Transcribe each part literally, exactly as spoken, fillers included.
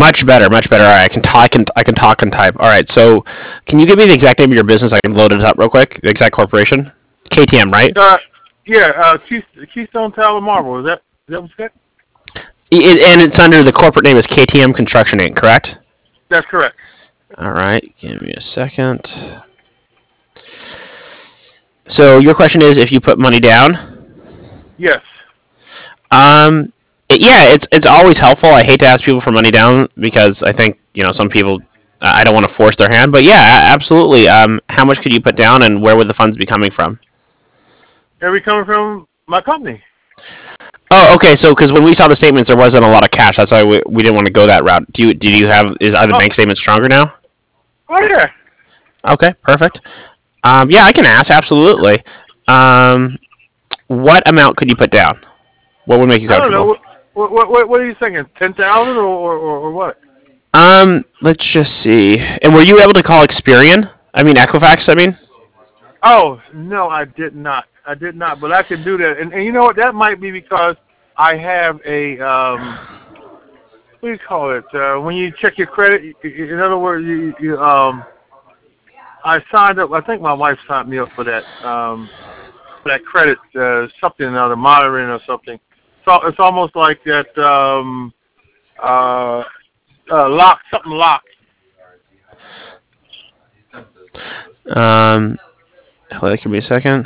Much better, much better. All right, I can talk. I can, I can talk and type. All right, so can you give me the exact name of your business? I can load it up real quick. The exact corporation. K T M, right? Uh, yeah, uh, Keystone Tower Marble. Is that is that what's that? It, and it's under the corporate name is K T M Construction Incorporated, correct? That's correct. All right, give me a second. So your question is, if you put money down? Yes. Um, it, yeah, it's it's always helpful. I hate to ask people for money down because I think you know some people. I don't want to force their hand, but yeah, absolutely. Um, how much could you put down, and where would the funds be coming from? They'll be coming from my company. Oh, okay. So, because when we saw the statements, there wasn't a lot of cash. That's why we, we didn't want to go that route. Do you do you have is are the oh. bank statements stronger now? Oh yeah. Okay, perfect. Um, yeah, I can ask absolutely. Um, what amount could you put down? What would make you comfortable? I don't know. What what what, what are you thinking? Ten thousand or, or or what? Um, let's just see. And were you able to call Experian? I mean Equifax. I mean. Oh no, I did not. I did not, but I could do that. And, and you know what? That might be because I have a um, what do you call it? Uh, when you check your credit, in other words, you, you um, I signed up. I think my wife signed me up for that um, for that credit uh, something or other, monitoring or something. So it's almost like that um, uh, uh, lock something lock. Um, hold on, give me a second.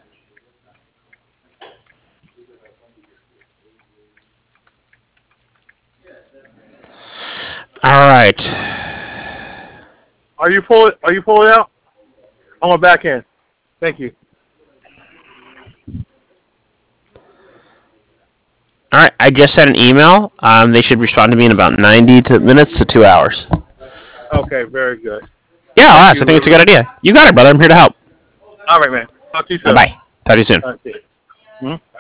All right. Are you pulling? Are you pulling out? On my back end. Thank you. All right. I just sent an email. Um, they should respond to me in about ninety to minutes to two hours. Okay. Very good. Yeah, I'll ask. I think it's a good idea. You got it, brother. I'm here to help. All right, man. Talk to you soon. Bye bye. Talk to you soon. All right, see you. Hmm?